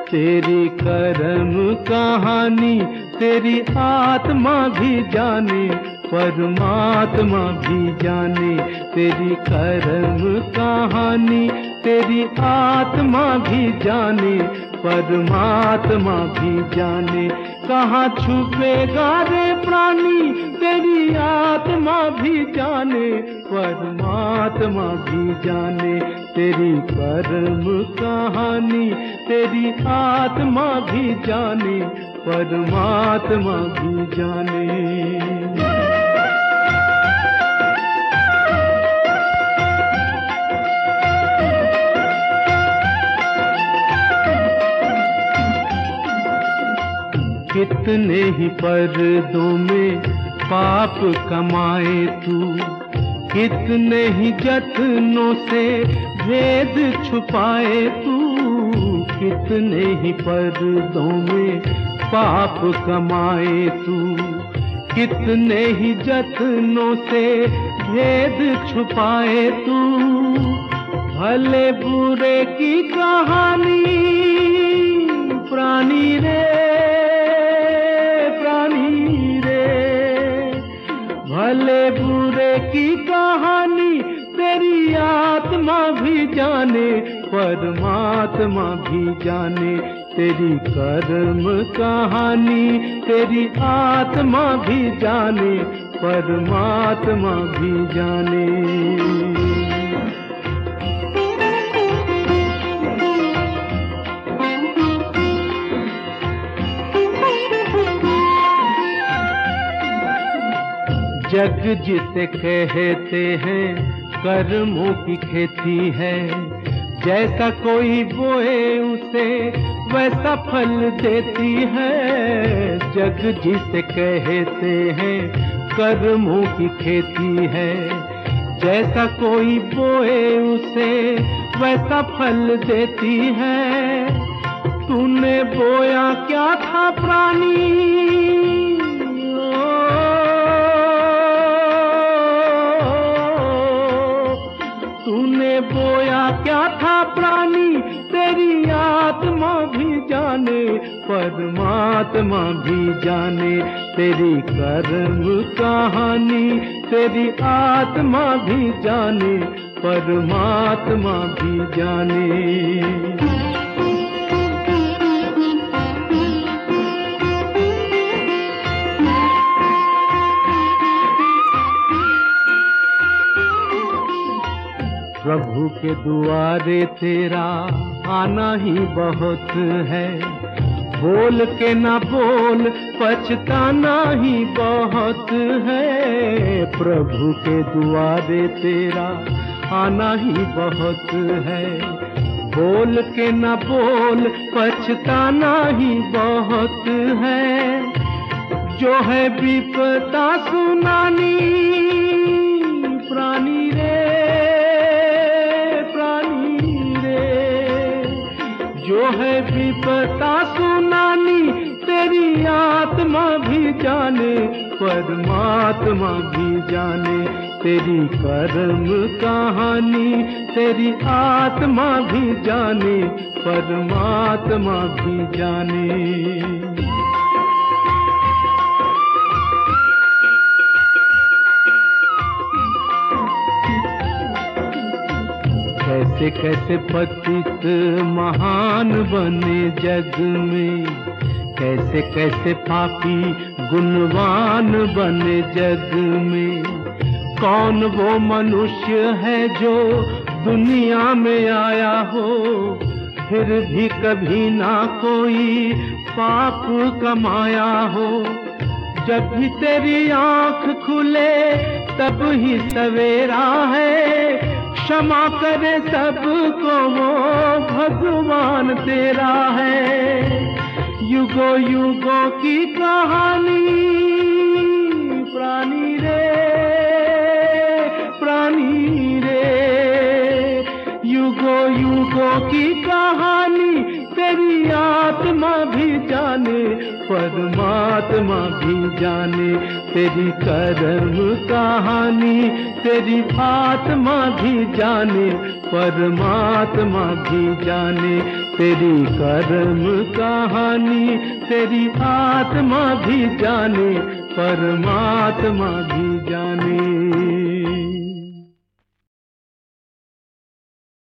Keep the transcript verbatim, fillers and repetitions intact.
तेरी कर्म कहानी तेरी आत्मा भी जाने, परमात्मा भी जाने। तेरी कर्म कहानी तेरी आत्मा भी जाने, परमात्मा भी जाने। कहाँ छुपेगा रे प्राणी तेरी आत्मा भी जाने, परमात्मा भी जाने। तेरी कर्म कहानी तेरी आत्मा भी जाने, परमात्मा भी जाने। कितने ही पर्दों में पाप कमाए तू, कितने ही जतनों से भेद छुपाए तू। कितने ही पर्दों में पाप कमाए तू, कितने ही जतनों से भेद छुपाए तू। भले बुरे की कहानी प्राणी रे, प्राणी रे। भले बुरे की कहानी तेरी आत्मा भी जाने, परमात्मा भी जाने। तेरी कर्म कहानी तेरी आत्मा भी जाने, परमात्मा भी जाने। जग जिसे कहते हैं कर्मों की खेती है, जैसा कोई बोए उसे वैसा फल देती है। जग जिसे कहते हैं कर्मों की खेती है, जैसा कोई बोए उसे वैसा फल देती है। तूने बोया क्या था प्राणी, तूने बोया क्या था प्राणी तेरी आत्मा भी जाने, परमात्मा भी जाने। तेरी कर्म कहानी तेरी आत्मा भी जाने, परमात्मा भी जाने। प्रभु के दुआरे तेरा आना ही बहुत है, बोल के ना बोल पछताना ही बहुत है। प्रभु के दुआरे तेरा आना ही बहुत है, बोल के ना बोल पछताना ही बहुत है। जो है विपदा सुनानी प्राणी रे, जो है विपदा सुनानी तेरी आत्मा भी जाने, परमात्मा भी जाने। तेरी कर्म कहानी तेरी आत्मा भी जाने, परमात्मा भी जाने। कैसे कैसे पतित महान बने जग में, कैसे कैसे पापी गुणवान बने जग में। कौन वो मनुष्य है जो दुनिया में आया हो, फिर भी कभी ना कोई पाप कमाया हो। जब भी तेरी आँख खुले तब ही सवेरा है, क्षमा करे सबको वो भगवान तेरा है। युगों युगों की कहानी प्राणी रे, प्राणी रे। युगों युगों की कहानी तेरी आत्मा भी जाने, परमात्मा भी जाने। तेरी कर्म कहानी तेरी आत्मा भी जाने, परमात्मा भी जाने। तेरी कर्म कहानी तेरी आत्मा भी जाने, परमात्मा भी जाने।